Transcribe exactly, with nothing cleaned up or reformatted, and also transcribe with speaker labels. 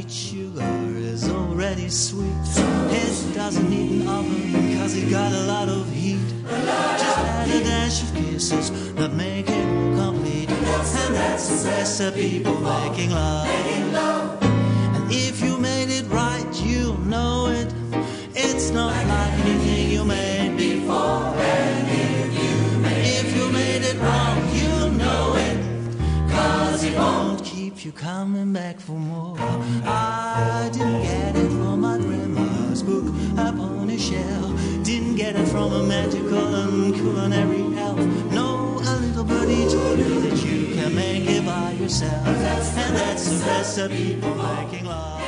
Speaker 1: white sugar is already sweet. It doesn't need an oven, cause it got a lot of heat. Just add a dash of kisses that make it complete. And that's the recipe for making love. And if you made it right, you'll know it. It's not like anything you made before. And if you made, if you made it wrong, you'll know it. Cause it won't keep you coming back for more. I didn't get it from my grandma's book up on a shelf. Didn't get it from a magical and culinary elf. No, a little birdie told me that you can make it by yourself. And that's the recipe for making love.